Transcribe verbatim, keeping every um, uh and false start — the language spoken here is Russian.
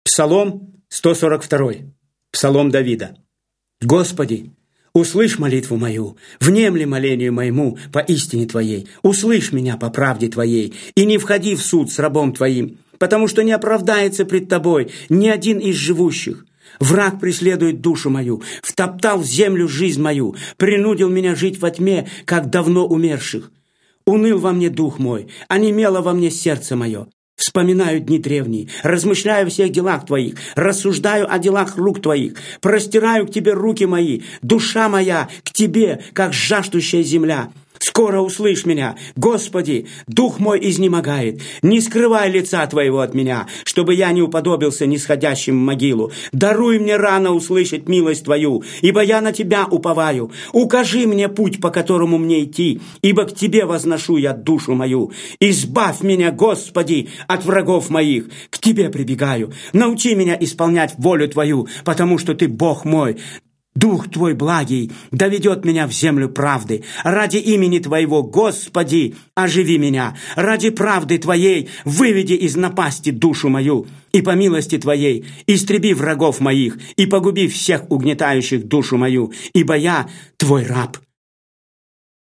Псалом сто сорок два. Псалом Давида. Господи, услышь молитву мою, внемли молению моему по истине Твоей, услышь меня по правде Твоей, и не входи в суд с рабом Твоим, потому что не оправдается пред Тобой ни один из живущих. Враг преследует душу мою, втоптал в землю жизнь мою, принудил меня жить во тьме, как давно умерших. Уныл во мне дух мой, онемело во мне сердце мое. Вспоминаю дни древние, размышляю о всех делах Твоих, рассуждаю о делах рук Твоих, простираю к Тебе руки мои, душа моя к Тебе, как жаждущая земля. Скоро услышь меня, Господи, дух мой изнемогает. Не скрывай лица Твоего от меня, чтобы я не уподобился нисходящим в могилу. Даруй мне рано услышать милость Твою, ибо я на Тебя уповаю. Укажи мне путь, по которому мне идти, ибо к Тебе возношу я душу мою. Избавь меня, Господи, от врагов моих, к Тебе прибегаю. Научи меня исполнять волю Твою, потому что Ты Бог мой. Дух Твой благий доведет меня в землю правды. Ради имени Твоего, Господи, оживи меня. Ради правды Твоей выведи из напасти душу мою. И по милости Твоей истреби врагов моих и погуби всех угнетающих душу мою, ибо я Твой раб.